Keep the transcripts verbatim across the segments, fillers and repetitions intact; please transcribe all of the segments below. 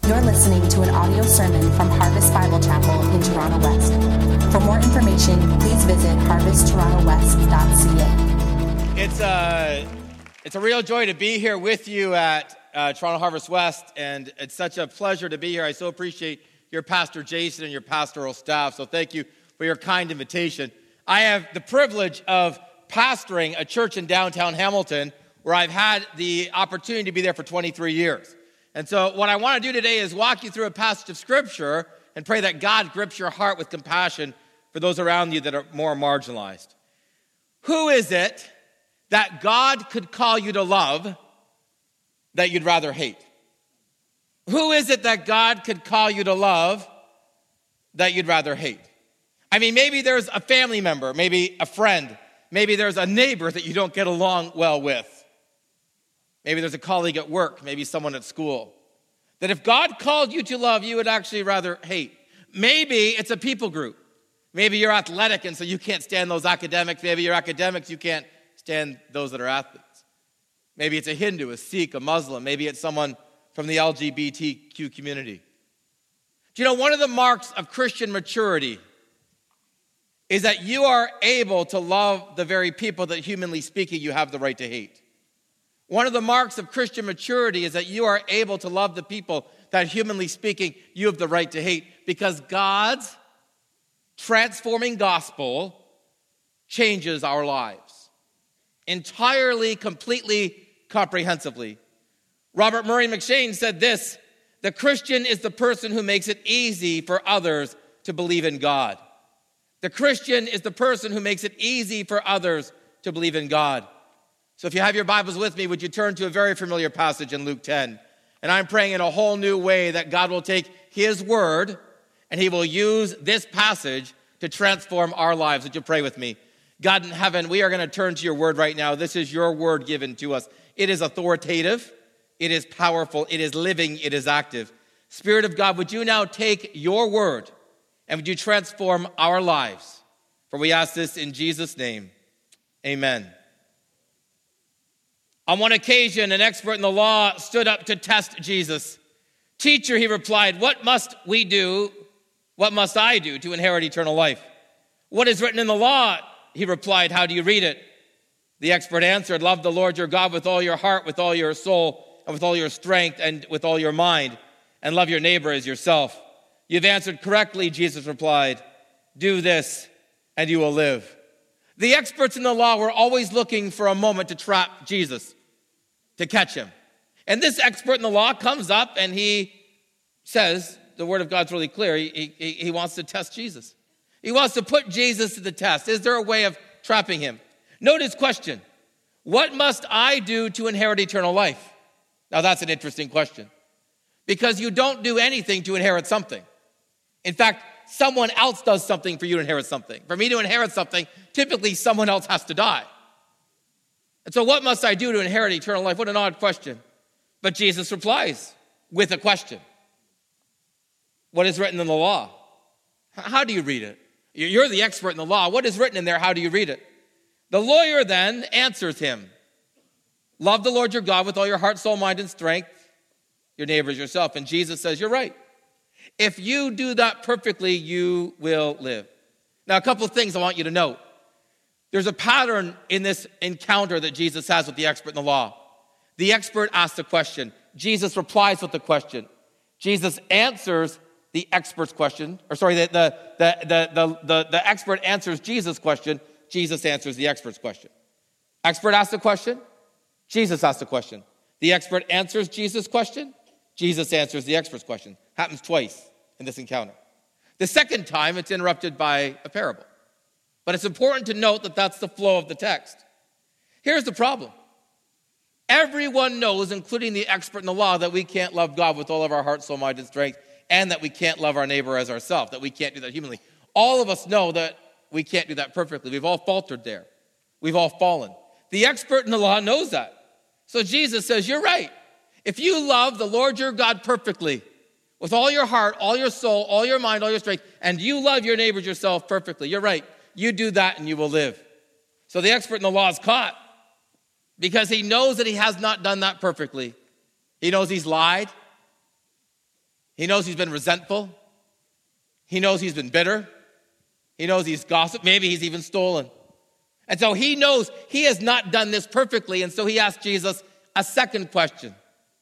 You're listening to an audio sermon from Harvest Bible Chapel in Toronto West. For more information, please visit harvest toronto west dot c a. It's a, it's a real joy to be here with you at uh, Toronto Harvest West, and it's such a pleasure to be here. I so appreciate your Pastor Jason and your pastoral staff, so thank you for your kind invitation. I have the privilege of pastoring a church in downtown Hamilton where I've had the opportunity to be there for twenty-three years. And so what I want to do today is walk you through a passage of Scripture and pray that God grips your heart with compassion for those around you that are more marginalized. Who is it that God could call you to love that you'd rather hate? Who is it that God could call you to love that you'd rather hate? I mean, maybe there's a family member, maybe a friend, maybe there's a neighbor that you don't get along well with. Maybe there's a colleague at work, maybe someone at school, that if God called you to love, you would actually rather hate. Maybe it's a people group. Maybe you're athletic and so you can't stand those academics. Maybe you're academics, you can't stand those that are athletes. Maybe it's a Hindu, a Sikh, a Muslim. Maybe it's someone from the L G B T Q community. Do you know, one of the marks of Christian maturity is that you are able to love the very people that, humanly speaking, you have the right to hate. One of the marks of Christian maturity is that you are able to love the people that, humanly speaking, you have the right to hate, because God's transforming gospel changes our lives entirely, completely, comprehensively. Robert Murray McCheyne said this: the Christian is the person who makes it easy for others to believe in God. The Christian is the person who makes it easy for others to believe in God. So if you have your Bibles with me, would you turn to a very familiar passage in Luke ten? And I'm praying in a whole new way that God will take His word and He will use this passage to transform our lives. Would you pray with me? God in heaven, we are going to turn to your word right now. This is your word given to us. It is authoritative. It is powerful. It is living. It is active. Spirit of God, would you now take your word and would you transform our lives? For we ask this in Jesus' name. Amen. On one occasion, an expert in the law stood up to test Jesus. "Teacher," he replied, "what must we do? What must I do to inherit eternal life?" "What is written in the law?" he replied. "How do you read it?" The expert answered, "Love the Lord your God with all your heart, with all your soul, and with all your strength, and with all your mind, and love your neighbor as yourself." "You've answered correctly," Jesus replied. "Do this, and you will live." The experts in the law were always looking for a moment to trap Jesus, to catch him. And this expert in the law comes up and he says, the word of God's really clear, he, he, he wants to test Jesus. He wants to put Jesus to the test. Is there a way of trapping him? Note his question: what must I do to inherit eternal life? Now that's an interesting question, because you don't do anything to inherit something. In fact, someone else does something for you to inherit something. For me to inherit something, typically someone else has to die. And so what must I do to inherit eternal life? What an odd question. But Jesus replies with a question. What is written in the law? How do you read it? You're the expert in the law. What is written in there? How do you read it? The lawyer then answers him. Love the Lord your God with all your heart, soul, mind, and strength. Your neighbor as yourself. And Jesus says, you're right. If you do that perfectly, you will live. Now, a couple of things I want you to note. There's a pattern in this encounter that Jesus has with the expert in the law. The expert asks a question. Jesus replies with the question. Jesus answers the expert's question. Or sorry, the, the, the, the, the, the expert answers Jesus' question. Jesus answers the expert's question. Expert asks a question. Jesus asks a question. The expert answers Jesus' question. Jesus answers the expert's question. Happens twice in this encounter. The second time, it's interrupted by a parable. But it's important to note that that's the flow of the text. Here's the problem. Everyone knows, including the expert in the law, that we can't love God with all of our heart, soul, mind, and strength, and that we can't love our neighbor as ourselves, that we can't do that humanly. All of us know that we can't do that perfectly. We've all faltered there. We've all fallen. The expert in the law knows that. So Jesus says, you're right. If you love the Lord your God perfectly, with all your heart, all your soul, all your mind, all your strength, and you love your neighbors yourself perfectly, you're right. You do that and you will live. So the expert in the law is caught because he knows that he has not done that perfectly. He knows he's lied. He knows he's been resentful. He knows he's been bitter. He knows he's gossiped. Maybe he's even stolen. And so he knows he has not done this perfectly, and so he asks Jesus a second question.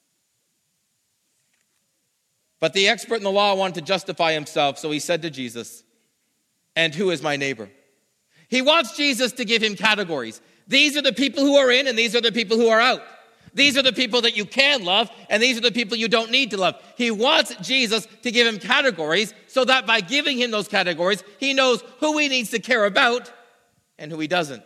But the expert in the law wanted to justify himself, so he said to Jesus, "And who is my neighbor?" He wants Jesus to give him categories. These are the people who are in, and these are the people who are out. These are the people that you can love, and these are the people you don't need to love. He wants Jesus to give him categories so that by giving him those categories, he knows who he needs to care about and who he doesn't.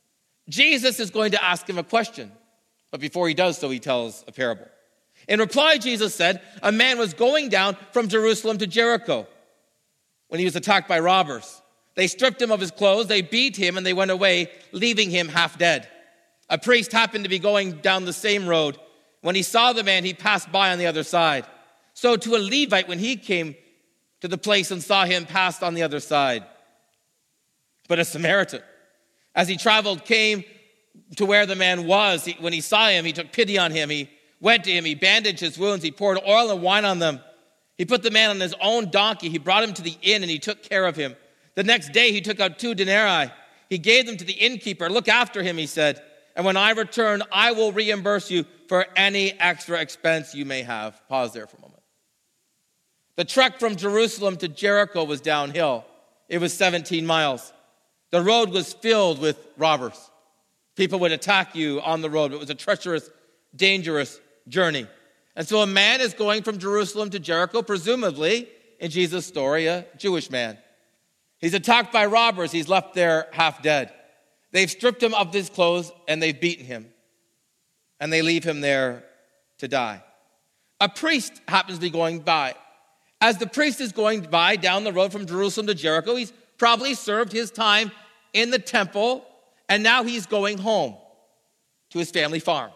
Jesus is going to ask him a question, but before he does so, he tells a parable. In reply, Jesus said, a man was going down from Jerusalem to Jericho when he was attacked by robbers. They stripped him of his clothes, they beat him, and they went away, leaving him half dead. A priest happened to be going down the same road. When he saw the man, he passed by on the other side. So to a Levite, when he came to the place and saw him, passed on the other side. But a Samaritan, as he traveled, came to where the man was. He, when he saw him, he took pity on him. He went to him, he bandaged his wounds, he poured oil and wine on them. He put the man on his own donkey. He brought him to the inn, and he took care of him. The next day, he took out two denarii. He gave them to the innkeeper. Look after him, he said. And when I return, I will reimburse you for any extra expense you may have. Pause there for a moment. The trek from Jerusalem to Jericho was downhill. It was seventeen miles. The road was filled with robbers. People would attack you on the road. It was a treacherous, dangerous journey. And so a man is going from Jerusalem to Jericho, presumably, in Jesus' story, a Jewish man. He's attacked by robbers. He's left there half dead. They've stripped him of his clothes, and they've beaten him. And they leave him there to die. A priest happens to be going by. As the priest is going by down the road from Jerusalem to Jericho, he's probably served his time in the temple, and now he's going home to his family farm.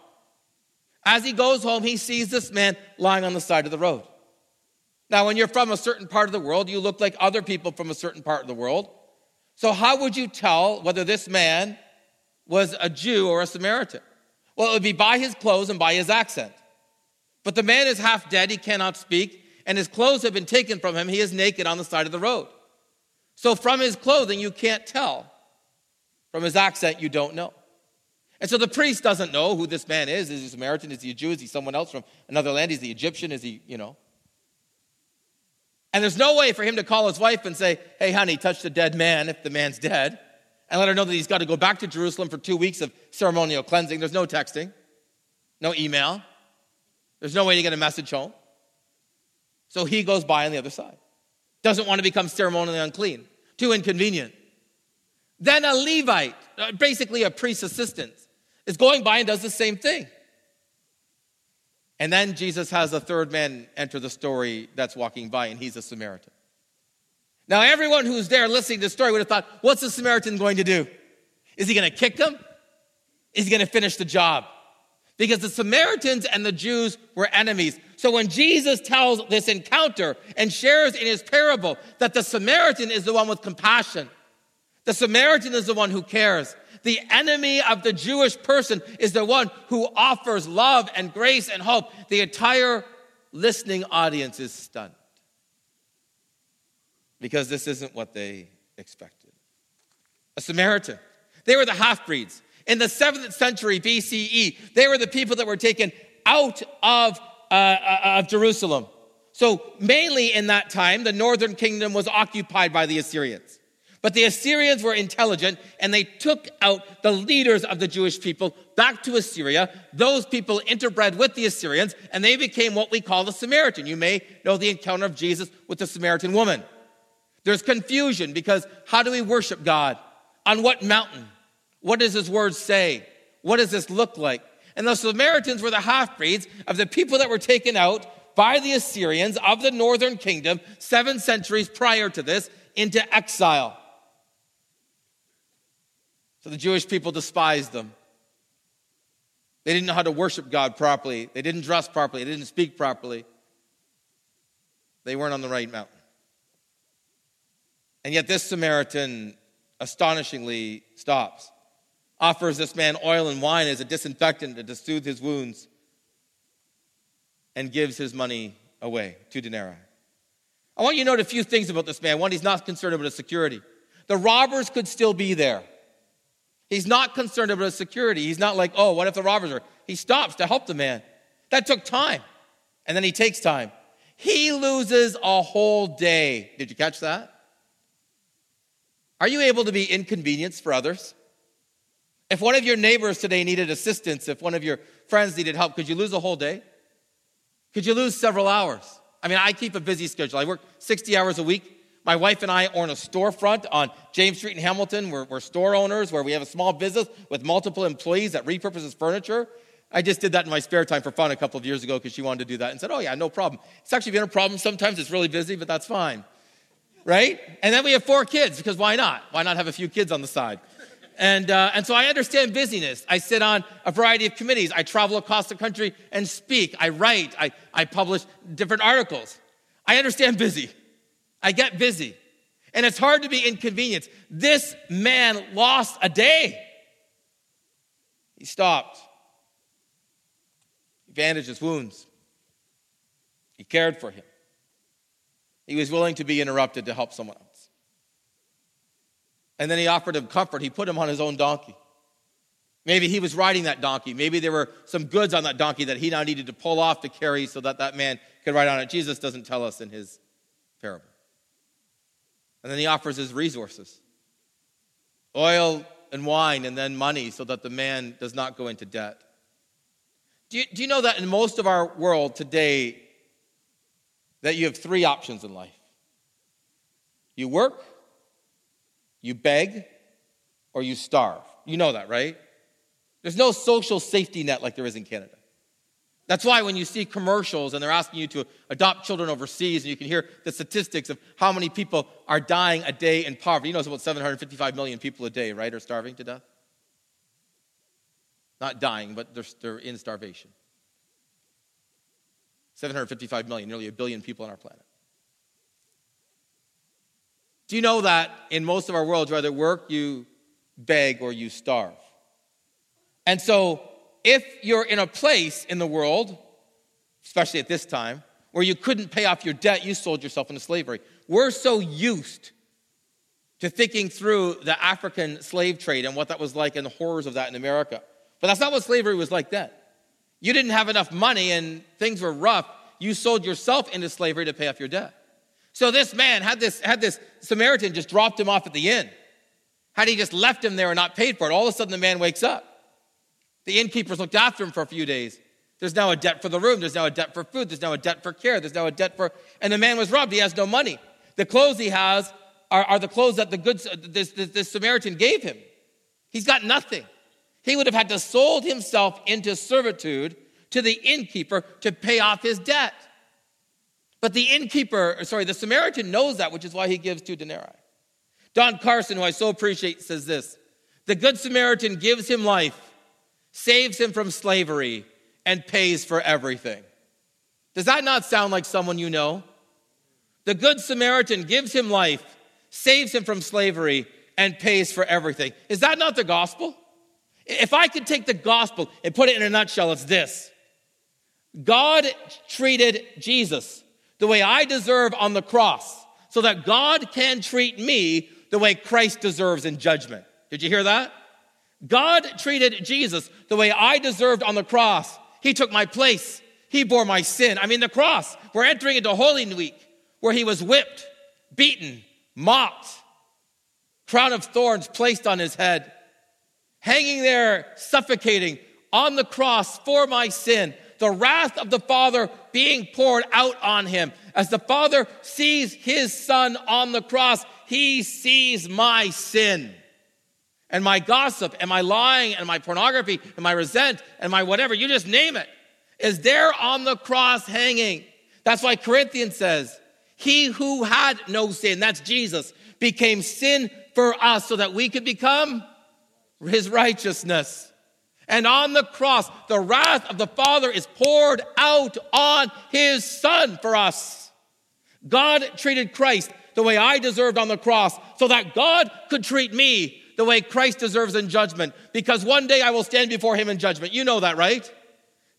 As he goes home, he sees this man lying on the side of the road. Now, when you're from a certain part of the world, you look like other people from a certain part of the world. So how would you tell whether this man was a Jew or a Samaritan? Well, it would be by his clothes and by his accent. But the man is half dead, he cannot speak, and his clothes have been taken from him. He is naked on the side of the road. So from his clothing, you can't tell. From his accent, you don't know. And so the priest doesn't know who this man is. Is he a Samaritan? Is he a Jew? Is he someone else from another land? Is he Egyptian? Is he, you know? And there's no way for him to call his wife and say, hey, honey, touch the dead man if the man's dead, and let her know that he's got to go back to Jerusalem for two weeks of ceremonial cleansing. There's no texting, no email. There's no way to get a message home. So he goes by on the other side. Doesn't want to become ceremonially unclean. Too inconvenient. Then a Levite, basically a priest's assistant, is going by and does the same thing. And then Jesus has a third man enter the story that's walking by, and he's a Samaritan. Now, everyone who's there listening to the story would have thought, what's the Samaritan going to do? Is he going to kick them? Is he going to finish the job? Because the Samaritans and the Jews were enemies. So when Jesus tells this encounter and shares in his parable that the Samaritan is the one with compassion, the Samaritan is the one who cares. The enemy of the Jewish person is the one who offers love and grace and hope. The entire listening audience is stunned because this isn't what they expected. A Samaritan. They were the half-breeds. In the seventh century B C E, they were the people that were taken out of, uh, of Jerusalem. So mainly in that time, the northern kingdom was occupied by the Assyrians. But the Assyrians were intelligent, and they took out the leaders of the Jewish people back to Assyria. Those people interbred with the Assyrians, and they became what we call the Samaritan. You may know the encounter of Jesus with the Samaritan woman. There's confusion because how do we worship God? On what mountain? What does his word say? What does this look like? And the Samaritans were the half-breeds of the people that were taken out by the Assyrians of the northern kingdom seven centuries prior to this into exile. So the Jewish people despised them. They didn't know how to worship God properly. They didn't dress properly. They didn't speak properly. They weren't on the right mountain. And yet this Samaritan astonishingly stops, offers this man oil and wine as a disinfectant to soothe his wounds, and gives his money away, two denarii. I want you to note a few things about this man. One, he's not concerned about his security. The robbers could still be there. He's not concerned about his security. He's not like, oh, what if the robbers are? He stops to help the man. That took time. And then he takes time. He loses a whole day. Did you catch that? Are you able to be inconvenienced for others? If one of your neighbors today needed assistance, if one of your friends needed help, could you lose a whole day? Could you lose several hours? I mean, I keep a busy schedule. I work sixty hours a week. My wife and I own a storefront on James Street in Hamilton. We're, we're store owners where we have a small business with multiple employees that repurposes furniture. I just did that in my spare time for fun a couple of years ago because she wanted to do that and said, oh yeah, no problem. It's actually been a problem. Sometimes it's really busy, but that's fine, right? And then we have four kids because why not? Why not have a few kids on the side? And uh, and so I understand busyness. I sit on a variety of committees. I travel across the country and speak. I write. I, I publish different articles. I understand busy. I get busy. And it's hard to be inconvenienced. This man lost a day. He stopped. He bandaged his wounds. He cared for him. He was willing to be interrupted to help someone else. And then he offered him comfort. He put him on his own donkey. Maybe he was riding that donkey. Maybe there were some goods on that donkey that he now needed to pull off to carry so that that man could ride on it. Jesus doesn't tell us in his parable. And then he offers his resources. Oil and wine and then money so that the man does not go into debt. Do you, do you know that in most of our world today that you have three options in life? You work, you beg, or you starve. You know that, right? There's no social safety net like there is in Canada. That's why when you see commercials and they're asking you to adopt children overseas and you can hear the statistics of how many people are dying a day in poverty. You know it's about seven hundred fifty-five million people a day, right, are starving to death? Not dying, but they're, they're in starvation. seven hundred fifty-five million, nearly a billion people on our planet. Do you know that in most of our world, you either work, you beg, or you starve? And so if you're in a place in the world, especially at this time, where you couldn't pay off your debt, you sold yourself into slavery. We're so used to thinking through the African slave trade and what that was like and the horrors of that in America. But that's not what slavery was like then. You didn't have enough money and things were rough. You sold yourself into slavery to pay off your debt. So this man had this, had this Samaritan just dropped him off at the inn. Had he just left him there and not paid for it, all of a sudden the man wakes up. The innkeepers looked after him for a few days. There's now a debt for the room. There's now a debt for food. There's now a debt for care. There's now a debt for... And the man was robbed. He has no money. The clothes he has are, are the clothes that the good this, this, this Samaritan gave him. He's got nothing. He would have had to sold himself into servitude to the innkeeper to pay off his debt. But the innkeeper, sorry, the Samaritan knows that, which is why he gives two denarii. Don Carson, who I so appreciate, says this: the Good Samaritan gives him life, saves him from slavery, and pays for everything. Does that not sound like someone you know? The Good Samaritan gives him life, saves him from slavery, and pays for everything. Is that not the gospel? If I could take the gospel and put it in a nutshell, it's this. God treated Jesus the way I deserve on the cross so that God can treat me the way Christ deserves in judgment. Did you hear that? God treated Jesus the way I deserved on the cross. He took my place. He bore my sin. I mean, the cross. We're entering into Holy Week where he was whipped, beaten, mocked, crown of thorns placed on his head, hanging there, suffocating on the cross for my sin. The wrath of the Father being poured out on him. As the Father sees his Son on the cross, he sees my sin. And my gossip, and my lying, and my pornography, and my resent, and my whatever, you just name it, is there on the cross hanging. That's why Corinthians says, he who had no sin, that's Jesus, became sin for us so that we could become his righteousness. And on the cross, the wrath of the Father is poured out on his Son for us. God treated Christ the way I deserved on the cross so that God could treat me the way Christ deserves in judgment, because one day I will stand before him in judgment. You know that, right?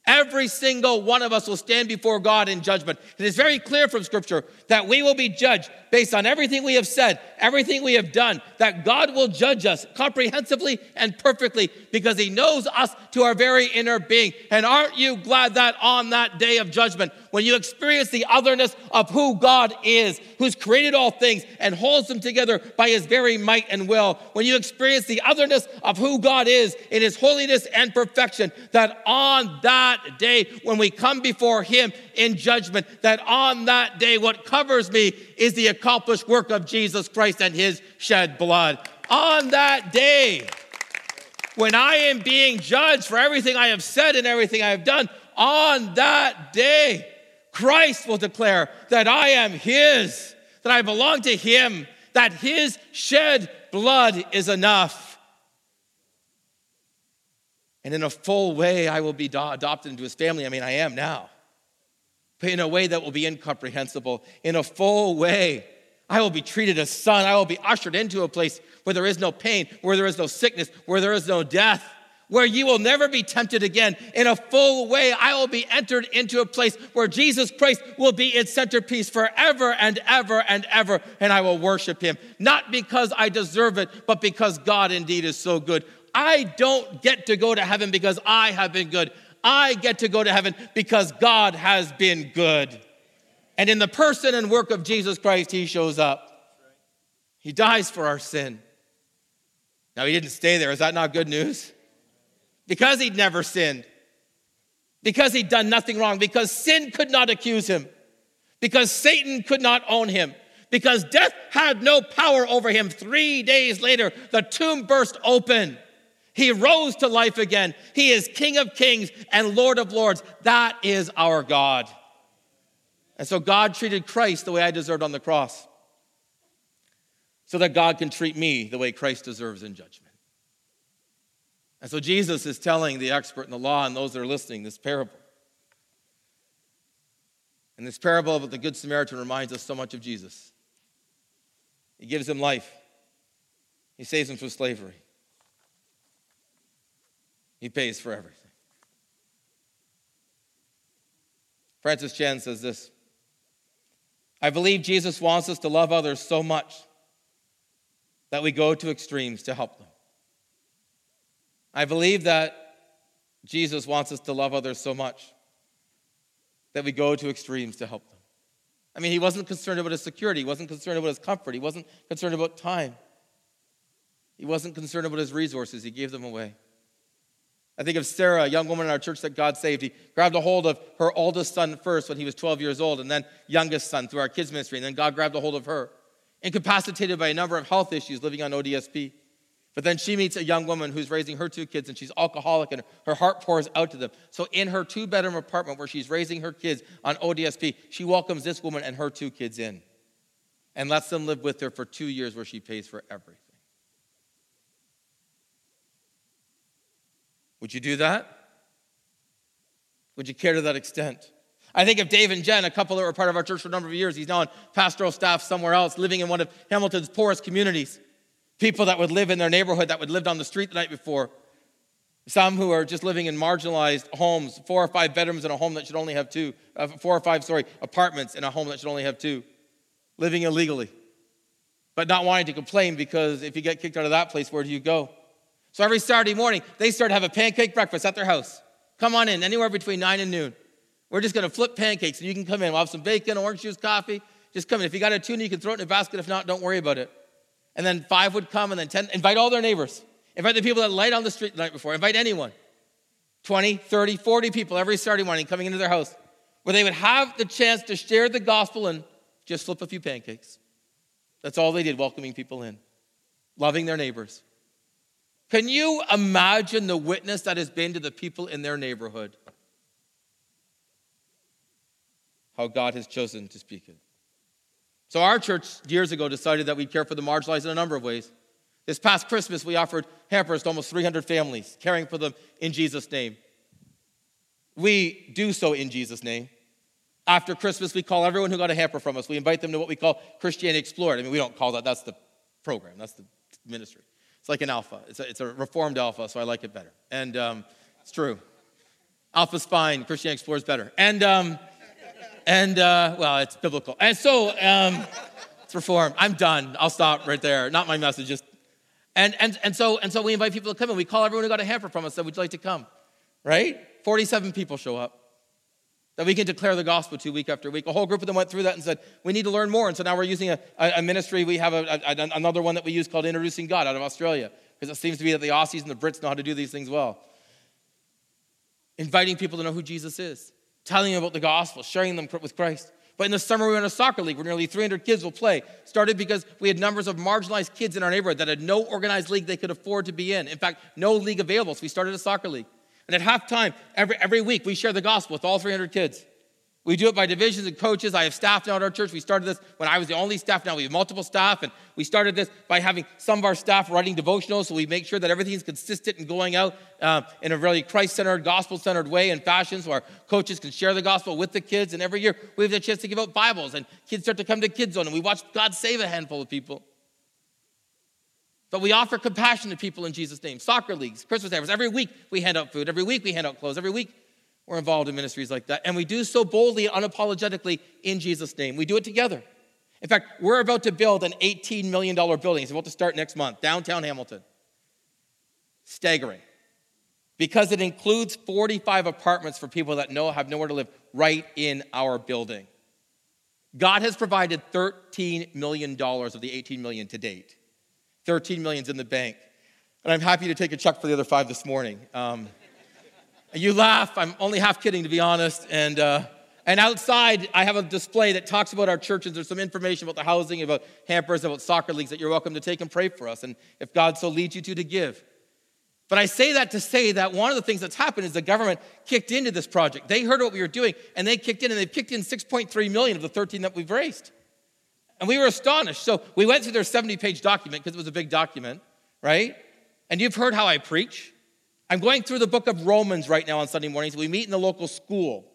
Every single one of us will stand before God in judgment. It is very clear from Scripture that we will be judged based on everything we have said, everything we have done, that God will judge us comprehensively and perfectly because he knows us to our very inner being. And aren't you glad that on that day of judgment, when you experience the otherness of who God is, who's created all things and holds them together by his very might and will, when you experience the otherness of who God is in his holiness and perfection, that on that day when we come before him in judgment, that on that day what covers me is the accomplished work of Jesus Christ and his shed blood. On that day, when I am being judged for everything I have said and everything I have done, on that day, Christ will declare that I am his, that I belong to him, that his shed blood is enough. And in a full way, I will be do- adopted into his family. I mean, I am now. But in a way that will be incomprehensible. In a full way, I will be treated as son. I will be ushered into a place where there is no pain, where there is no sickness, where there is no death, where you will never be tempted again. In a full way, I will be entered into a place where Jesus Christ will be its centerpiece forever and ever and ever, and I will worship him. Not because I deserve it, but because God indeed is so good. I don't get to go to heaven because I have been good. I get to go to heaven because God has been good. And in the person and work of Jesus Christ, he shows up. He dies for our sin. Now, he didn't stay there. Is that not good news? Because he'd never sinned. Because he'd done nothing wrong. Because sin could not accuse him. Because Satan could not own him. Because death had no power over him. Three days later, the tomb burst open. He rose to life again. He is King of Kings and Lord of Lords. That is our God. And so God treated Christ the way I deserved on the cross, so that God can treat me the way Christ deserves in judgment. And so Jesus is telling the expert in the law and those that are listening this parable. And this parable of the Good Samaritan reminds us so much of Jesus. He gives him life. He saves him from slavery. He pays for everything. Francis Chan says this: I believe Jesus wants us to love others so much that we go to extremes to help them. I believe that Jesus wants us to love others so much that we go to extremes to help them. I mean, he wasn't concerned about his security. He wasn't concerned about his comfort. He wasn't concerned about time. He wasn't concerned about his resources. He gave them away. I think of Sarah, a young woman in our church that God saved. He grabbed a hold of her oldest son first when he was twelve years old, and then youngest son through our kids ministry, and then God grabbed a hold of her. Incapacitated by a number of health issues, living on O D S P. But then she meets a young woman who's raising her two kids, and she's alcoholic, and her heart pours out to them. So in her two-bedroom apartment where she's raising her kids on O D S P, she welcomes this woman and her two kids in and lets them live with her for two years where she pays for everything. Would you do that? Would you care to that extent? I think of Dave and Jen, a couple that were part of our church for a number of years. He's now on pastoral staff somewhere else, living in one of Hamilton's poorest communities. People that would live in their neighborhood that would lived on the street the night before. Some who are just living in marginalized homes, four or five bedrooms in a home that should only have two, uh, four or five, sorry, apartments in a home that should only have two, living illegally, but not wanting to complain because if you get kicked out of that place, where do you go? So every Saturday morning, they start to have a pancake breakfast at their house. Come on in, anywhere between nine and noon. We're just going to flip pancakes, and you can come in. We'll have some bacon, orange juice, coffee. Just come in. If you got a tuna, you can throw it in a basket. If not, don't worry about it. And then five would come, and then ten. Invite all their neighbors. Invite the people that light on the street the night before. Invite anyone. twenty, thirty, forty people every Saturday morning coming into their house where they would have the chance to share the gospel and just flip a few pancakes. That's all they did, welcoming people in, loving their neighbors. Can you imagine the witness that has been to the people in their neighborhood? How God has chosen to speak it. So our church years ago decided that we'd care for the marginalized in a number of ways. This past Christmas, we offered hampers to almost three hundred families, caring for them in Jesus' name. We do so in Jesus' name. After Christmas, we call everyone who got a hamper from us. We invite them to what we call Christianity Explored. I mean, we don't call that. That's the program. That's the ministry. It's like an alpha. It's a, it's a reformed alpha, so I like it better. And um, it's true. Alpha's fine. Christianity Explorer's better. And, um, and uh, well, it's biblical. And so, um, it's Reformed. I'm done. I'll stop right there. Not my message, just. And, and, and, so, and so we invite people to come in. We call everyone who got a hamper from us, said, would you like to come? Right? forty-seven people show up. That we can declare the gospel to week after week. A whole group of them went through that and said, we need to learn more. And so now we're using a, a, a ministry. We have a, a, another one that we use called Introducing God out of Australia. Because it seems to be that the Aussies and the Brits know how to do these things well. Inviting people to know who Jesus is. Telling them about the gospel. Sharing them with Christ. But in the summer, we went to a soccer league where nearly three hundred kids will play. Started because we had numbers of marginalized kids in our neighborhood that had no organized league they could afford to be in. In fact, no league available. So we started a soccer league. And at halftime, every, every week, we share the gospel with all three hundred kids. We do it by divisions and coaches. I have staff now at our church. We started this when I was the only staff. Now we have multiple staff. And we started this by having some of our staff writing devotionals. So we make sure that everything's consistent and going out uh, in a really Christ-centered, gospel-centered way and fashion so our coaches can share the gospel with the kids. And every year we have the chance to give out Bibles. And kids start to come to Kids Zone. And we watch God save a handful of people. But we offer compassion to people in Jesus' name. Soccer leagues, Christmas hampers. Every week we hand out food. Every week we hand out clothes. Every week we're involved in ministries like that. And we do so boldly and unapologetically in Jesus' name. We do it together. In fact, we're about to build an eighteen million dollars building. It's about to start next month, downtown Hamilton. Staggering. Because it includes forty-five apartments for people that know have nowhere to live right in our building. God has provided thirteen million dollars of the eighteen million dollars to date. thirteen million dollars in the bank. And I'm happy to take a check for the other five this morning. Um, You laugh. I'm only half kidding, to be honest. And uh, and outside, I have a display that talks about our churches. There's some information about the housing, about hampers, about soccer leagues that you're welcome to take and pray for us. And if God so leads you to, to give. But I say that to say that one of the things that's happened is the government kicked into this project. They heard what we were doing, and they kicked in, and they've kicked in six point three million dollars of the thirteen that we've raised. And we were astonished. So we went through their seventy-page document because it was a big document, right? And you've heard how I preach. I'm going through the book of Romans right now on Sunday mornings. We meet in the local school.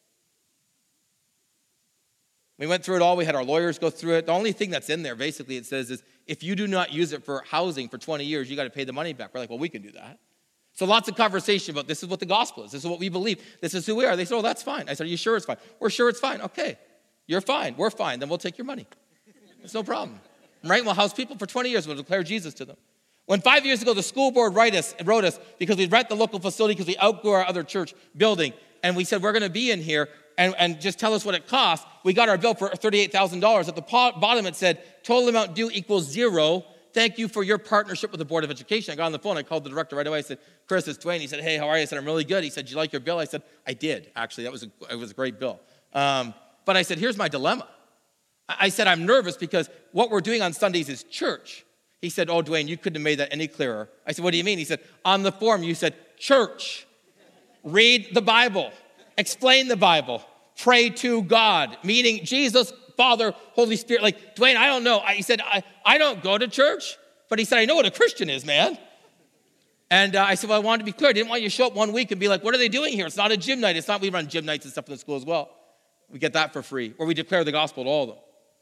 We went through it all. We had our lawyers go through it. The only thing that's in there, basically, it says is, if you do not use it for housing for twenty years, you got to pay the money back. We're like, well, we can do that. So lots of conversation about this is what the gospel is. This is what we believe. This is who we are. They said, oh, that's fine. I said, are you sure it's fine? We're sure it's fine. Okay, you're fine. We're fine. Then we'll take your money. It's no problem. Right? We'll house people for twenty years. We'll declare Jesus to them. When five years ago, the school board wrote us, wrote us because we rent the local facility because we outgrew our other church building, and we said, we're going to be in here, and, and just tell us what it costs. We got our bill for thirty-eight thousand dollars. At the bottom, it said, total amount due equals zero. Thank you for your partnership with the Board of Education. I got on the phone. I called the director right away. I said, Chris, it's Dwayne. He said, hey, how are you? I said, I'm really good. He said, did you like your bill? I said, I did, actually. That was a, it was a great bill. Um, but I said, here's my dilemma. I said, I'm nervous because what we're doing on Sundays is church. He said, oh, Dwayne, you couldn't have made that any clearer. I said, what do you mean? He said, on the form, you said, church, read the Bible, explain the Bible, pray to God, meaning Jesus, Father, Holy Spirit. Like, Dwayne, I don't know. He said, I, I don't go to church. But he said, I know what a Christian is, man. And uh, I said, well, I wanted to be clear. I didn't want you to show up one week and be like, what are they doing here? It's not a gym night. It's not, we run gym nights and stuff in the school as well. We get that for free, or we declare the gospel to all of them.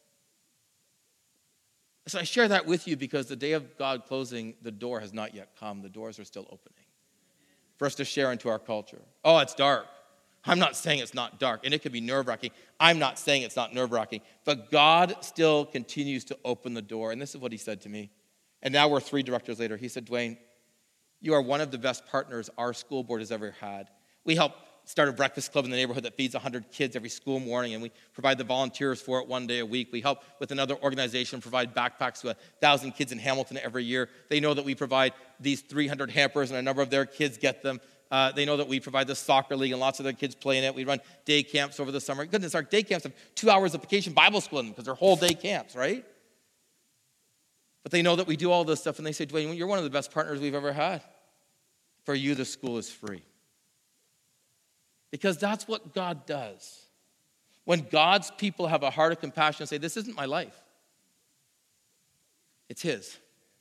So I share that with you because the day of God closing, the door has not yet come. The doors are still opening for us to share into our culture. Oh, it's dark. I'm not saying it's not dark, and it can be nerve-wracking. I'm not saying it's not nerve-wracking, but God still continues to open the door, and this is what he said to me. And now we're three directors later. He said, Dwayne, you are one of the best partners our school board has ever had. We help start a breakfast club in the neighborhood that feeds one hundred kids every school morning, and we provide the volunteers for it one day a week. We help with another organization provide backpacks to one thousand kids in Hamilton every year. They know that we provide these three hundred hampers, and a number of their kids get them. Uh, they know that we provide the soccer league, and lots of their kids play in it. We run day camps over the summer. Goodness, our day camps have two hours of vacation Bible school in them because they're whole day camps, right? But they know that we do all this stuff, and they say, Dwayne, you're one of the best partners we've ever had. For you, the school is free. Because that's what God does. When God's people have a heart of compassion and say, this isn't my life. It's his.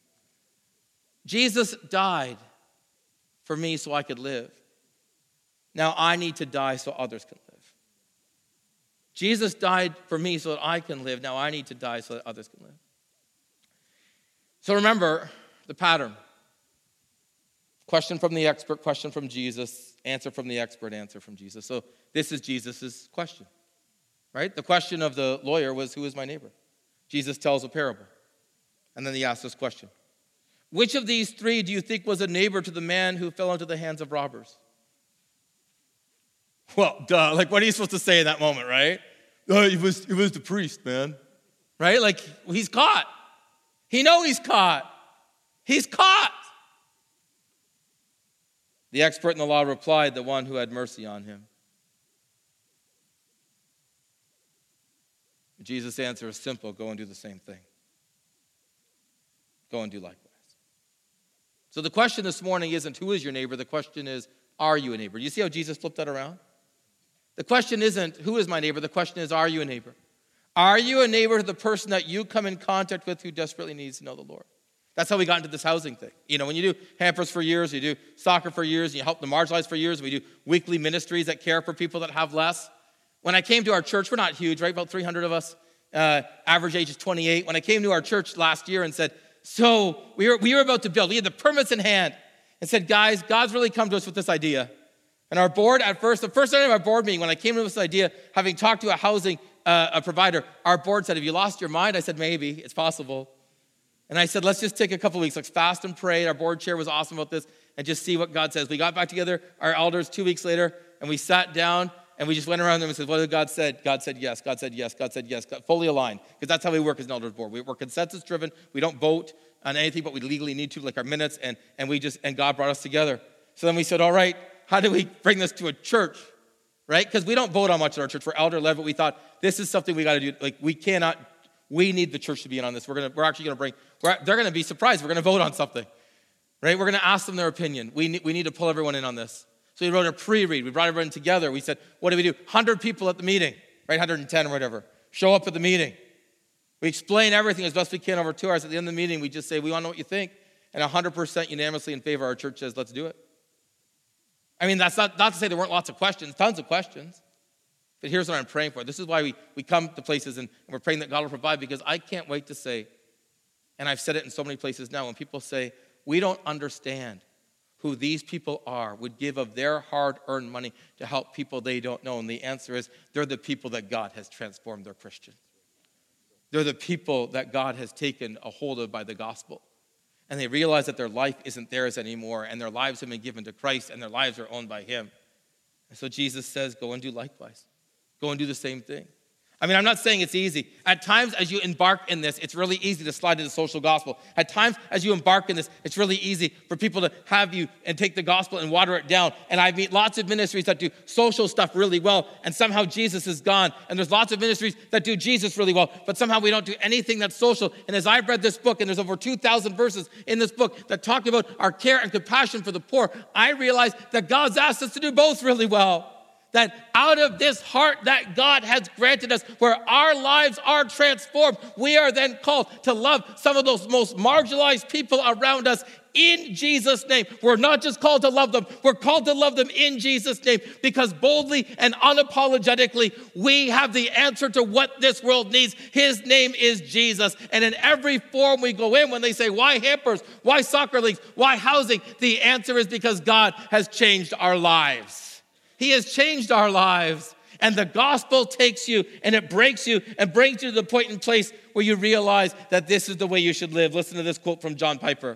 Jesus died for me so I could live. Now I need to die so others can live. Jesus died for me so that I can live. Now I need to die so that others can live. So remember the pattern. Question from the expert, question from Jesus, answer from the expert, answer from Jesus. So this is Jesus' question, right? The question of the lawyer was, who is my neighbor? Jesus tells a parable. And then he asks this question. Which of these three do you think was a neighbor to the man who fell into the hands of robbers? Well, duh. Like, what are you supposed to say in that moment, right? Oh, it was, it was the priest, man. Right? Like, he's caught. He knows he's caught. He's caught. The expert in the law replied, the one who had mercy on him. Jesus' answer is simple. Go and do the same thing. Go and do likewise. So the question this morning isn't who is your neighbor. The question is, are you a neighbor? Do you see how Jesus flipped that around? The question isn't who is my neighbor. The question is, are you a neighbor? Are you a neighbor to the person that you come in contact with who desperately needs to know the Lord? That's how we got into this housing thing. You know, when you do Hampers for years, you do soccer for years, and you help the marginalized for years, we do weekly ministries that care for people that have less. When I came to our church, we're not huge, right? About three hundred of us. Uh, average age is twenty-eight. When I came to our church last year and said, so we were, we were about to build. We had the permits in hand and said, guys, God's really come to us with this idea. And our board at first, the first night of our board meeting, when I came to this idea, having talked to a housing uh, a provider, our board said, have you lost your mind? I said, maybe, it's possible. And I said, let's just take a couple of weeks, let's fast and pray. Our board chair was awesome about this and just see what God says. We got back together, our elders, two weeks later, and we sat down and we just went around them and said, what did God said? God said yes, God said yes, God said yes, God, fully aligned. Because that's how we work as an elders board. We, we're consensus driven. We don't vote on anything, but we legally need to, like our minutes, and, and we just, and God brought us together. So then we said, all right, how do we bring this to a church, right? Because we don't vote on much at our church. We're elder-led, but we thought, this is something we got to do. Like, we cannot, we need the church to be in on this. We're gonna, we're actually going to bring, we're, they're going to be surprised. We're going to vote on something, right? We're going to ask them their opinion. We need, we need to pull everyone in on this. So we wrote a pre-read. We brought everyone together. We said, what do we do? one hundred people at the meeting, right? one hundred ten or whatever. Show up at the meeting. We explain everything as best we can over two hours. At the end of the meeting, we just say, we want to know what you think. And one hundred percent unanimously in favor, our church says, let's do it. I mean, that's not, not to say there weren't lots of questions, tons of questions. But here's what I'm praying for. This is why we, we come to places and we're praying that God will provide, because I can't wait to say, and I've said it in so many places now, when people say, we don't understand who these people are, would give of their hard-earned money to help people they don't know. And the answer is, they're the people that God has transformed. They're Christians. They're the people that God has taken a hold of by the gospel. And they realize that their life isn't theirs anymore, and their lives have been given to Christ, and their lives are owned by him. And so Jesus says, go and do likewise. Go and do the same thing. I mean, I'm not saying it's easy. At times, as you embark in this, it's really easy to slide into social gospel. At times, as you embark in this, it's really easy for people to have you and take the gospel and water it down. And I meet lots of ministries that do social stuff really well, and somehow Jesus is gone. And there's lots of ministries that do Jesus really well, but somehow we don't do anything that's social. And as I've read this book, and there's over two thousand verses in this book that talk about our care and compassion for the poor, I realize that God's asked us to do both really well. That out of this heart that God has granted us, where our lives are transformed, we are then called to love some of those most marginalized people around us in Jesus' name. We're not just called to love them, we're called to love them in Jesus' name, because boldly and unapologetically, we have the answer to what this world needs. His name is Jesus. And in every forum we go in, when they say, why Hampers? Why soccer leagues? Why housing? The answer is because God has changed our lives. He has changed our lives, and the gospel takes you and it breaks you and brings you to the point and place where you realize that this is the way you should live. Listen to this quote from John Piper.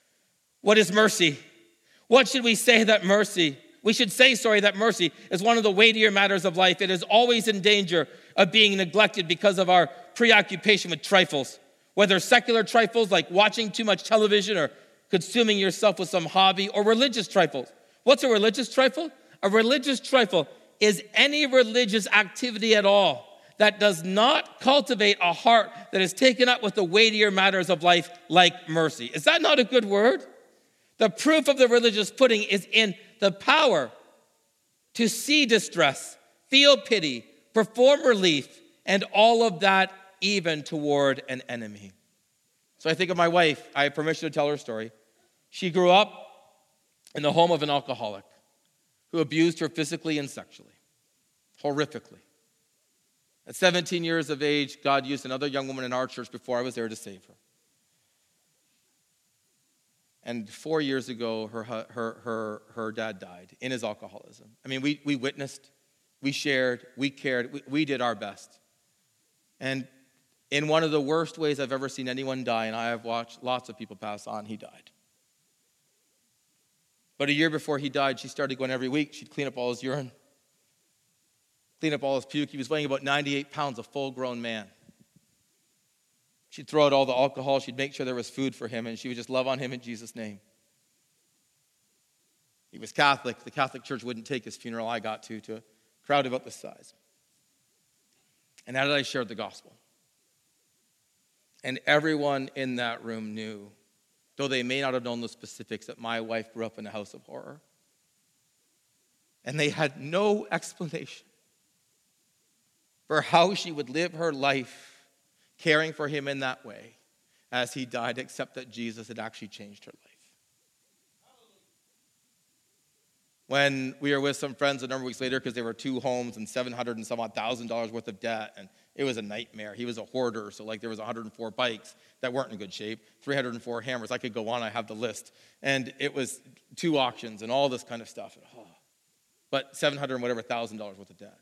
What is mercy? What should we say that mercy? We should say, sorry, that mercy is one of the weightier matters of life. It is always in danger of being neglected because of our preoccupation with trifles, whether secular trifles like watching too much television or consuming yourself with some hobby, or religious trifles. What's a religious trifle? A religious trifle is any religious activity at all that does not cultivate a heart that is taken up with the weightier matters of life, like mercy. Is that not a good word? The proof of the religious pudding is in the power to see distress, feel pity, perform relief, and all of that even toward an enemy. So I think of my wife. I have permission to tell her story. She grew up in the home of an alcoholic who abused her physically and sexually, horrifically. At seventeen years of age, God used another young woman in our church before I was there to save her. And four years ago, her, her, her, her dad died in his alcoholism. I mean, we, we witnessed, we shared, we cared, we, we did our best. And in one of the worst ways I've ever seen anyone die, and I have watched lots of people pass on, he died. But a year before he died, she started going every week. She'd clean up all his urine, clean up all his puke. He was weighing about ninety-eight pounds, a full-grown man. She'd throw out all the alcohol. She'd make sure there was food for him, and she would just love on him in Jesus' name. He was Catholic. The Catholic Church wouldn't take his funeral. I got to, to a crowd about this size. And how did I share the gospel? And everyone in that room knew, though they may not have known the specifics, that my wife grew up in a house of horror. And they had no explanation for how she would live her life caring for him in that way as he died, except that Jesus had actually changed her life. When we were with some friends a number of weeks later, because there were two homes and seven hundred and some odd thousand dollars worth of debt, and it was a nightmare. He was a hoarder, so like there was one hundred four bikes that weren't in good shape, three hundred four hammers. I could go on, I have the list. And it was two auctions and all this kind of stuff. Oh. But seven hundred and whatever thousand dollars worth of debt.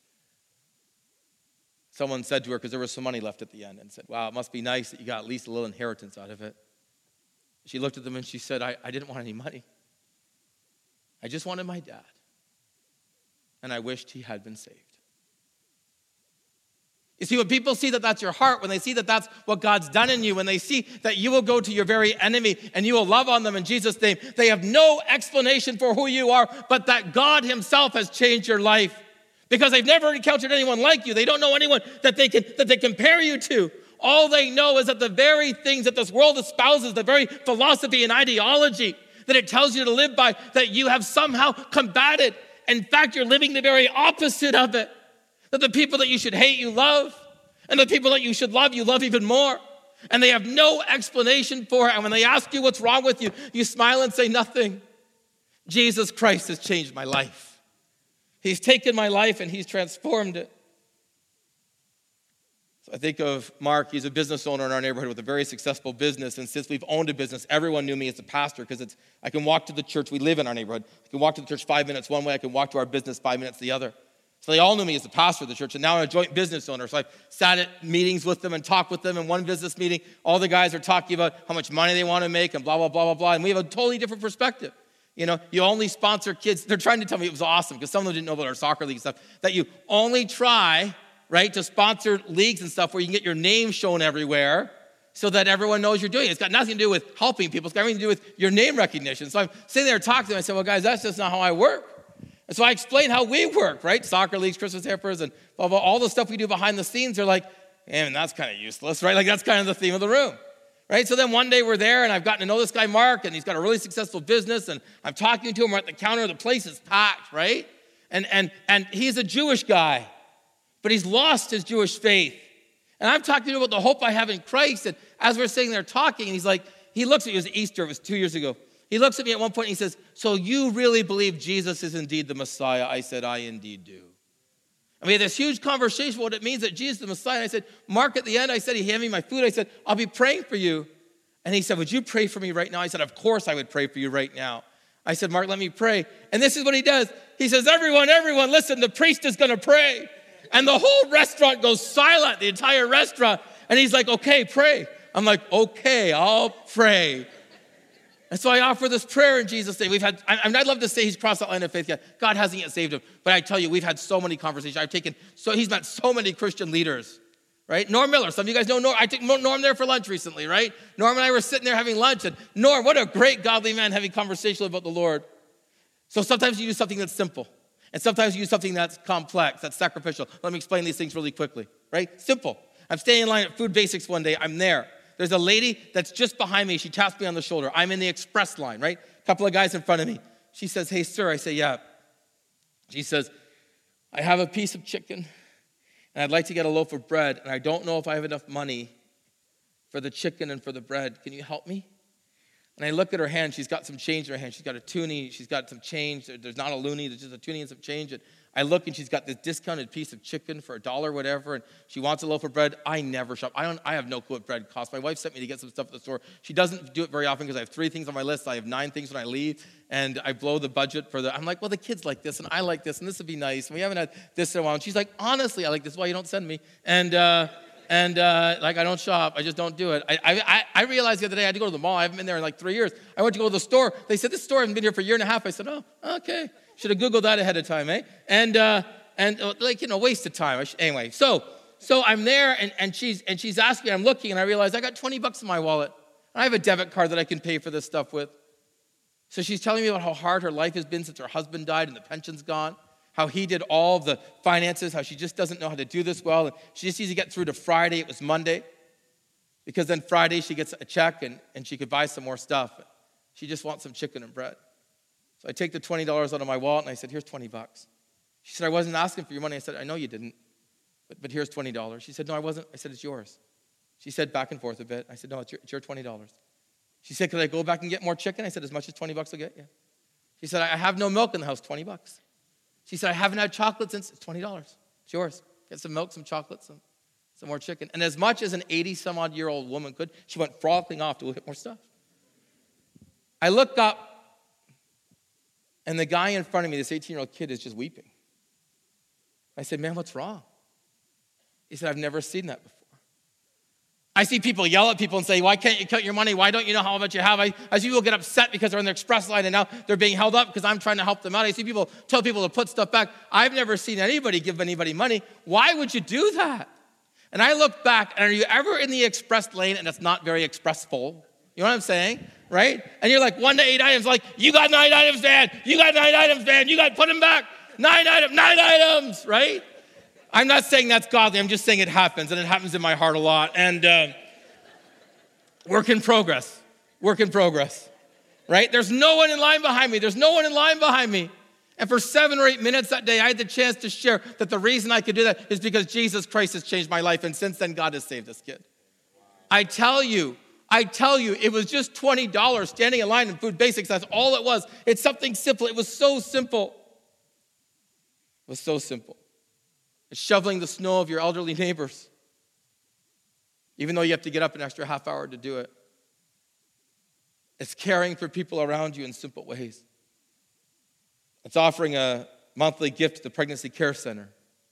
Someone said to her, because there was some money left at the end, and said, wow, it must be nice that you got at least a little inheritance out of it. She looked at them and she said, I, I didn't want any money. I just wanted my dad. And I wished he had been saved. You see, when people see that that's your heart, when they see that that's what God's done in you, when they see that you will go to your very enemy and you will love on them in Jesus' name, they have no explanation for who you are, but that God himself has changed your life. Because they've never encountered anyone like you. They don't know anyone that they can that they compare you to. All they know is that the very things that this world espouses, the very philosophy and ideology that it tells you to live by, that you have somehow combated. In fact, you're living the very opposite of it. That the people that you should hate, you love. And the people that you should love, you love even more. And they have no explanation for it. And when they ask you what's wrong with you, you smile and say nothing. Jesus Christ has changed my life. He's taken my life and he's transformed it. So I think of Mark. He's a business owner in our neighborhood with a very successful business. And since we've owned a business, everyone knew me as a pastor because it's I can walk to the church. We live in our neighborhood. I can walk to the church five minutes one way. I can walk to our business five minutes the other. So they all knew me as the pastor of the church. And now I'm a joint business owner. So I've sat at meetings with them and talked with them. In one business meeting, all the guys are talking about how much money they want to make and blah, blah, blah, blah, blah. And we have a totally different perspective. You know, you only sponsor kids. They're trying to tell me it was awesome because some of them didn't know about our soccer league stuff. That you only try, right, to sponsor leagues and stuff where you can get your name shown everywhere so that everyone knows you're doing it. It's got nothing to do with helping people. It's got everything to do with your name recognition. So I'm sitting there talking to them. I said, well, guys, that's just not how I work. And so I explained how we work, right? Soccer leagues, Christmas hampers, and blah, blah, all the stuff we do behind the scenes. They're like, man, that's kind of useless, right? Like that's kind of the theme of the room. Right? So then one day we're there, and I've gotten to know this guy, Mark, and he's got a really successful business, and I'm talking to him. We're at the counter. The place is packed, right? And, and, and he's a Jewish guy, but he's lost his Jewish faith. And I'm talking to him about the hope I have in Christ. And as we're sitting there talking, and he's like, he looks at me. It was Easter. It was two years ago. He looks at me at one point, and he says, so you really believe Jesus is indeed the Messiah? I said, I indeed do. And we had this huge conversation about what it means that Jesus is the Messiah. And I said, Mark, at the end, I said, he handed me my food. I said, I'll be praying for you. And he said, would you pray for me right now? I said, of course I would pray for you right now. I said, Mark, let me pray. And this is what he does. He says, everyone, everyone, listen, the priest is going to pray. And the whole restaurant goes silent, the entire restaurant. And he's like, okay, pray. I'm like, okay, I'll pray. And so I offer this prayer in Jesus' name. We've had, I, I'd love to say he's crossed that line of faith yet. God hasn't yet saved him. But I tell you, we've had so many conversations. I've taken, so he's met so many Christian leaders, right? Norm Miller, some of you guys know Norm. I took Norm there for lunch recently, right? Norm and I were sitting there having lunch. And Norm, what a great godly man having conversation about the Lord. So sometimes you do something that's simple. And sometimes you do something that's complex, that's sacrificial. Let me explain these things really quickly, right? Simple. I'm staying in line at Food Basics one day. I'm there. There's a lady that's just behind me. She taps me on the shoulder. I'm in the express line, right? A couple of guys in front of me. She says, hey, sir. I say, yeah. She says, I have a piece of chicken, and I'd like to get a loaf of bread, and I don't know if I have enough money for the chicken and for the bread. Can you help me? And I look at her hand. She's got some change in her hand. She's got a toonie. She's got some change. There's not a loonie. There's just a toonie and some change. And I look and she's got this discounted piece of chicken for a dollar, whatever, and she wants a loaf of bread. I never shop. I don't. I have no clue what bread costs. My wife sent me to get some stuff at the store. She doesn't do it very often because I have three things on my list. I have nine things when I leave, and I blow the budget for the. I'm like, well, the kids like this, and I like this, and this would be nice. And we haven't had this in a while. And she's like, honestly, I like this. Why you don't send me? And uh, and uh, like I don't shop. I just don't do it. I, I I realized the other day I had to go to the mall. I haven't been there in like three years. I went to go to the store. They said this store hasn't been here for a year and a half. I said, oh, okay. Should have Googled that ahead of time, eh? And. Uh, And like, you know, waste of time. Anyway, so so I'm there and, and she's and she's asking me, I'm looking and I realize I got twenty bucks in my wallet. And I have a debit card that I can pay for this stuff with. So she's telling me about how hard her life has been since her husband died and the pension's gone, how he did all of the finances, how she just doesn't know how to do this well. And she just needs to get through to Friday. It was Monday. Because then Friday she gets a check and, and she could buy some more stuff. She just wants some chicken and bread. So I take the twenty dollars out of my wallet and I said, here's twenty bucks. She said, I wasn't asking for your money. I said, I know you didn't, but, but here's twenty dollars. She said, no, I wasn't. I said, it's yours. She said back and forth a bit. I said, no, it's your, it's your twenty dollars. She said, could I go back and get more chicken? I said, as much as twenty bucks will get you. She said, I have no milk in the house, twenty bucks. She said, I haven't had chocolate since, it's twenty dollars. It's yours. Get some milk, some chocolate, some, some more chicken. And as much as an eighty-some-odd-year-old woman could, she went frolicking off to go get more stuff. I look up, and the guy in front of me, this eighteen-year-old kid, is just weeping. I said, man, what's wrong? He said, I've never seen that before. I see people yell at people and say, why can't you count your money? Why don't you know how much you have? I, I see people get upset because they're on the express line and now they're being held up because I'm trying to help them out. I see people tell people to put stuff back. I've never seen anybody give anybody money. Why would you do that? And I look back, and are you ever in the express lane and it's not very expressful? You know what I'm saying? Right? And you're like, one to eight items, like, you got nine items, Dad. You got nine items, Dad. You got to put them back. Nine items, nine items, right? I'm not saying that's godly. I'm just saying it happens, and it happens in my heart a lot. And uh, work in progress, work in progress, right? There's no one in line behind me. There's no one in line behind me. And for seven or eight minutes that day, I had the chance to share that the reason I could do that is because Jesus Christ has changed my life, and since then, God has saved this kid. I tell you, I tell you, it was just twenty dollars standing in line in Food Basics. That's all it was. It's something simple. It was so simple. It was so simple. It's shoveling the snow of your elderly neighbors, even though you have to get up an extra half hour to do it. It's caring for people around you in simple ways. It's offering a monthly gift to the Pregnancy Care Center.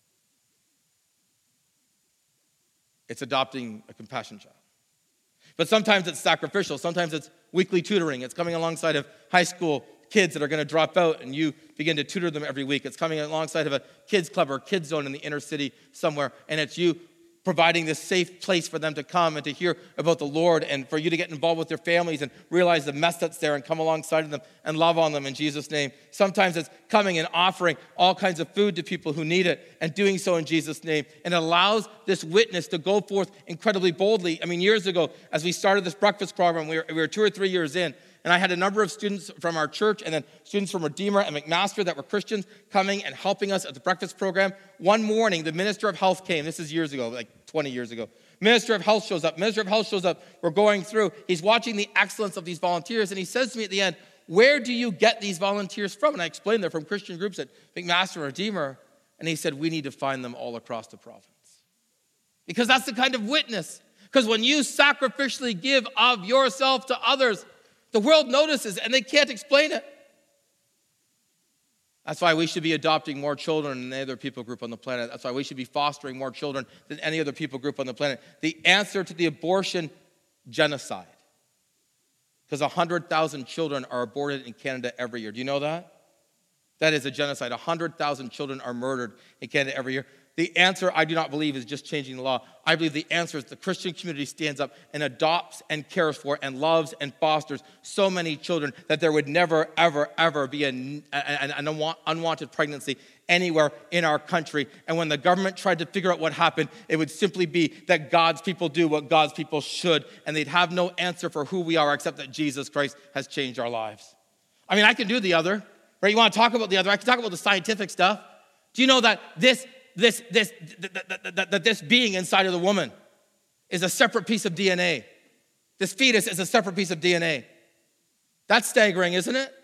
It's adopting a compassion child. But sometimes it's sacrificial. Sometimes it's weekly tutoring. It's coming alongside of high school kids that are going to drop out, and you begin to tutor them every week. It's coming alongside of a kids club or kids zone in the inner city somewhere, and it's you providing this safe place for them to come and to hear about the Lord, and for you to get involved with their families and realize the mess that's there and come alongside of them and love on them in Jesus' name. Sometimes it's coming and offering all kinds of food to people who need it and doing so in Jesus' name. And it allows this witness to go forth incredibly boldly. I mean, years ago, as we started this breakfast program, we were, we were two or three years in, and I had a number of students from our church and then students from Redeemer and McMaster that were Christians coming and helping us at the breakfast program. One morning, the Minister of Health came. This is years ago, like twenty years ago. Minister of Health shows up. Minister of Health shows up. We're going through. He's watching the excellence of these volunteers, and he says to me at the end, where do you get these volunteers from? And I explained they're from Christian groups at McMaster and Redeemer. And he said, we need to find them all across the province. Because that's the kind of witness. Because when you sacrificially give of yourself to others, the world notices, and they can't explain it. That's why we should be adopting more children than any other people group on the planet. That's why we should be fostering more children than any other people group on the planet. The answer to the abortion genocide. Because one hundred thousand children are aborted in Canada every year. Do you know that? That is a genocide. one hundred thousand children are murdered in Canada every year. The answer, I do not believe, is just changing the law. I believe the answer is the Christian community stands up and adopts and cares for and loves and fosters so many children that there would never, ever, ever be an, an, an unwanted pregnancy anywhere in our country. And when the government tried to figure out what happened, it would simply be that God's people do what God's people should, and they'd have no answer for who we are except that Jesus Christ has changed our lives. I mean, I can do the other, right? You want to talk about the other? I can talk about the scientific stuff. Do you know that this This, this, that, that, that this being inside of the woman is a separate piece of D N A. This fetus is a separate piece of D N A. That's staggering, isn't it? I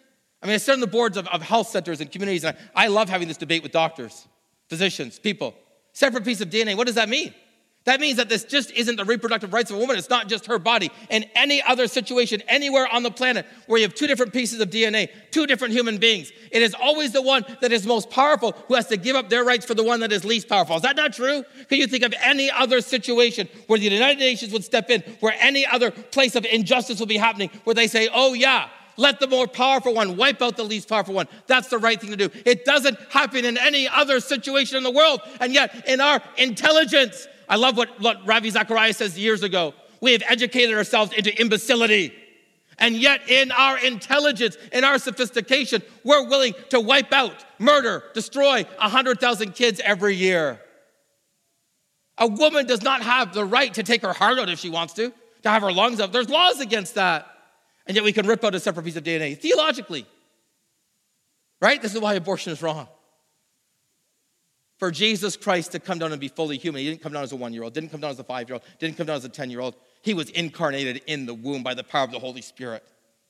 I mean, I sit on the boards of, of health centers and communities, and I, I love having this debate with doctors, physicians, people. Separate piece of D N A, what does that mean? That means that this just isn't the reproductive rights of a woman. It's not just her body. In any other situation, anywhere on the planet where you have two different pieces of D N A, two different human beings, it is always the one that is most powerful who has to give up their rights for the one that is least powerful. Is that not true? Can you think of any other situation where the United Nations would step in, where any other place of injustice will be happening, where they say, oh yeah, let the more powerful one wipe out the least powerful one. That's the right thing to do. It doesn't happen in any other situation in the world. And yet, in our intelligence, I love what, what Ravi Zacharias says years ago. We have educated ourselves into imbecility. And yet, in our intelligence, in our sophistication, we're willing to wipe out, murder, destroy one hundred thousand kids every year. A woman does not have the right to take her heart out if she wants to, to have her lungs out. There's laws against that. And yet we can rip out a separate piece of D N A, theologically. Right? This is why abortion is wrong. For Jesus Christ to come down and be fully human, he didn't come down as a one-year-old, didn't come down as a five-year-old, didn't come down as a ten-year-old. He was incarnated in the womb by the power of the Holy Spirit.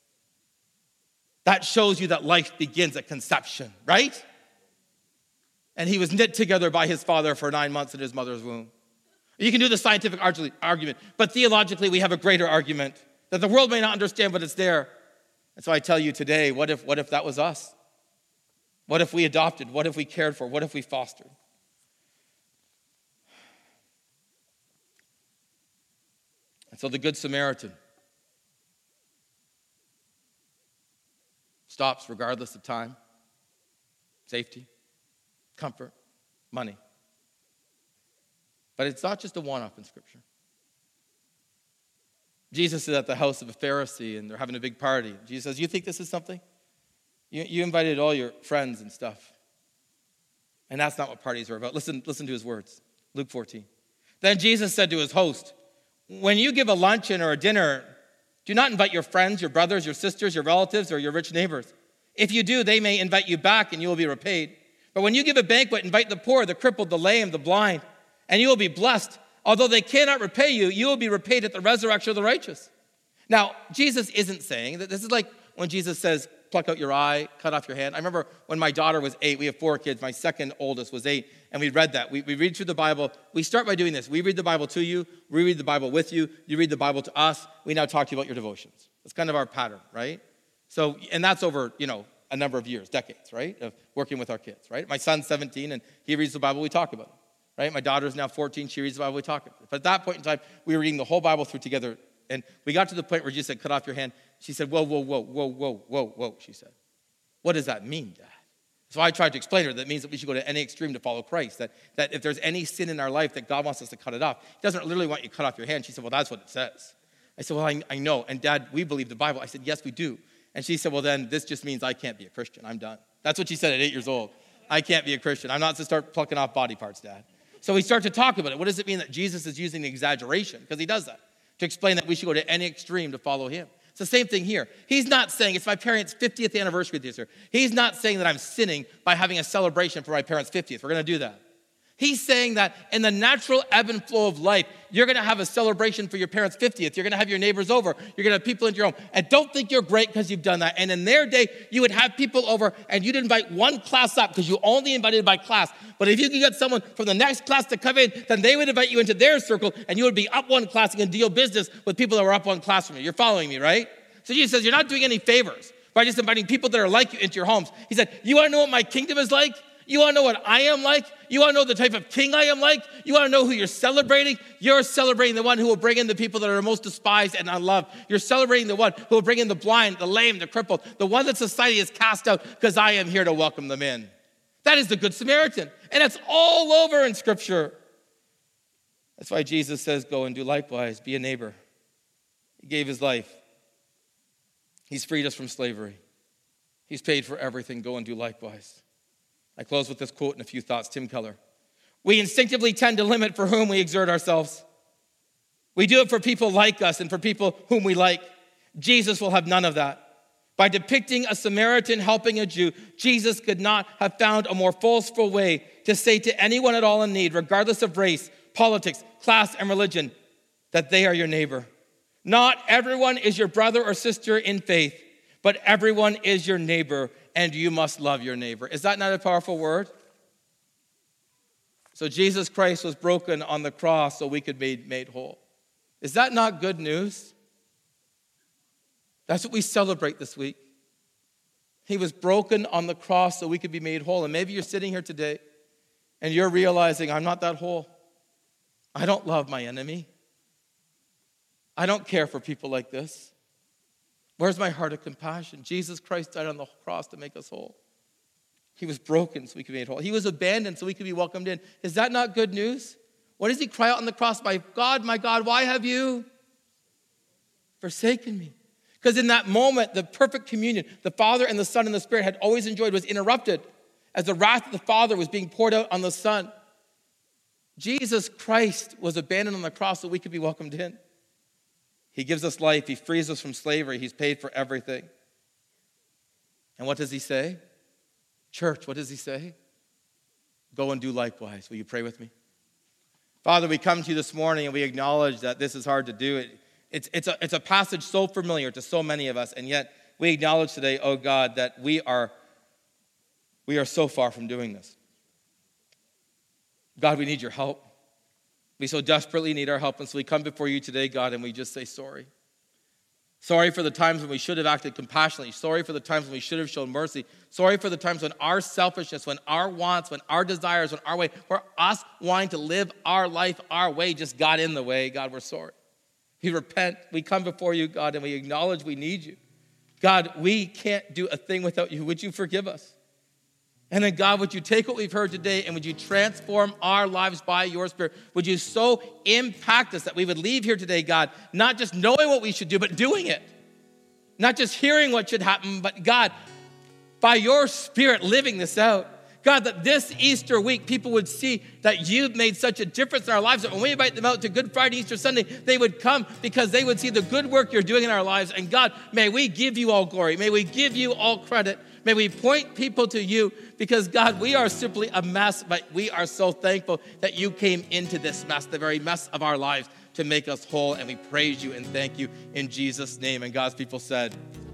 That shows you that life begins at conception, right? And he was knit together by his father for nine months in his mother's womb. You can do the scientific argument, but theologically we have a greater argument that the world may not understand, but it's there. And so I tell you today, what if, what if that was us? What if we adopted? What if we cared for? What if we fostered? And so the Good Samaritan stops regardless of time, safety, comfort, money. But it's not just a one-off in Scripture. Jesus is at the house of a Pharisee, and they're having a big party. Jesus says, you think this is something? You, you invited all your friends and stuff. And that's not what parties are about. Listen, listen to his words. Luke fourteen. Then Jesus said to his host, when you give a luncheon or a dinner, do not invite your friends, your brothers, your sisters, your relatives, or your rich neighbors. If you do, they may invite you back, and you will be repaid. But when you give a banquet, invite the poor, the crippled, the lame, the blind, and you will be blessed. Although they cannot repay you, you will be repaid at the resurrection of the righteous. Now, Jesus isn't saying that. This is like when Jesus says, pluck out your eye, cut off your hand. I remember when my daughter was eight, we have four kids. My second oldest was eight, and we read that. We, we read through the Bible. We start by doing this. We read the Bible to you. We read the Bible with you. You read the Bible to us. We now talk to you about your devotions. That's kind of our pattern, right? So, and that's over, you know, a number of years, decades, right, of working with our kids, right? My son's seventeen, and he reads the Bible. We talk about it. Right? My daughter's now fourteen. She reads the Bible. We talk about it. But at that point in time, we were reading the whole Bible through together. And we got to the point where Jesus said, cut off your hand. She said, whoa, whoa, whoa, whoa, whoa, whoa, whoa, she said. What does that mean, Dad? So I tried to explain to her that it means that we should go to any extreme to follow Christ. That, that if there's any sin in our life that God wants us to cut it off, he doesn't literally want you to cut off your hand. She said, well, that's what it says. I said, well, I, I know. And Dad, we believe the Bible. I said, yes, we do. And she said, well, then this just means I can't be a Christian. I'm done. That's what she said at eight years old. I can't be a Christian. I'm not to start plucking off body parts, Dad. So we start to talk about it. What does it mean that Jesus is using the exaggeration? Because he does that. To explain that we should go to any extreme to follow him. It's the same thing here. He's not saying, it's my parents' fiftieth anniversary this year. He's not saying that I'm sinning by having a celebration for my parents' fiftieth. We're going to do that. He's saying that in the natural ebb and flow of life, you're going to have a celebration for your parents' fiftieth. You're going to have your neighbors over. You're going to have people into your home. And don't think you're great because you've done that. And in their day, you would have people over and you'd invite one class up because you only invited by class. But if you could get someone from the next class to come in, then they would invite you into their circle and you would be up one class and can deal business with people that were up one class from you. You're following me, right? So Jesus says, you're not doing any favors by just inviting people that are like you into your homes. He said, you want to know what my kingdom is like? You want to know what I am like? You want to know the type of king I am like? You want to know who you're celebrating? You're celebrating the one who will bring in the people that are most despised and unloved. You're celebrating the one who will bring in the blind, the lame, the crippled, the one that society has cast out because I am here to welcome them in. That is the Good Samaritan. And it's all over in Scripture. That's why Jesus says, go and do likewise. Be a neighbor. He gave his life. He's freed us from slavery. He's paid for everything. Go and do likewise. I close with this quote and a few thoughts. Tim Keller. We instinctively tend to limit for whom we exert ourselves. We do it for people like us and for people whom we like. Jesus will have none of that. By depicting a Samaritan helping a Jew, Jesus could not have found a more forceful way to say to anyone at all in need, regardless of race, politics, class, and religion, that they are your neighbor. Not everyone is your brother or sister in faith, but everyone is your neighbor, and you must love your neighbor. Is that not a powerful word? So Jesus Christ was broken on the cross so we could be made whole. Is that not good news? That's what we celebrate this week. He was broken on the cross so we could be made whole. And maybe you're sitting here today and you're realizing, I'm not that whole. I don't love my enemy. I don't care for people like this. Where's my heart of compassion? Jesus Christ died on the cross to make us whole. He was broken so we could be made whole. He was abandoned so we could be welcomed in. Is that not good news? What does he cry out on the cross? My God, my God, why have you forsaken me? Because in that moment, the perfect communion the Father and the Son and the Spirit had always enjoyed was interrupted as the wrath of the Father was being poured out on the Son. Jesus Christ was abandoned on the cross so we could be welcomed in. He gives us life. He frees us from slavery. He's paid for everything. And what does he say? Church, what does he say? Go and do likewise. Will you pray with me? Father, we come to you this morning and we acknowledge that this is hard to do. It, it's, it's, a, it's a passage so familiar to so many of us, and yet we acknowledge today, oh God, that we are, we are so far from doing this. God, we need your help. We so desperately need our help, and so we come before you today, God, and we just say sorry. Sorry for the times when we should have acted compassionately. Sorry for the times when we should have shown mercy. Sorry for the times when our selfishness, when our wants, when our desires, when our way, where us wanting to live our life our way just got in the way. God, we're sorry. We repent. We come before you, God, and we acknowledge we need you. God, we can't do a thing without you. Would you forgive us? And then, God, would you take what we've heard today and would you transform our lives by your Spirit? Would you so impact us that we would leave here today, God, not just knowing what we should do, but doing it. Not just hearing what should happen, but, God, by your Spirit living this out. God, that this Easter week, people would see that you've made such a difference in our lives that when we invite them out to Good Friday, Easter Sunday, they would come because they would see the good work you're doing in our lives. And God, may we give you all glory. May we give you all credit. May we point people to you because, God, we are simply a mess, but we are so thankful that you came into this mess, the very mess of our lives, to make us whole. And we praise you and thank you in Jesus' name. And God's people said,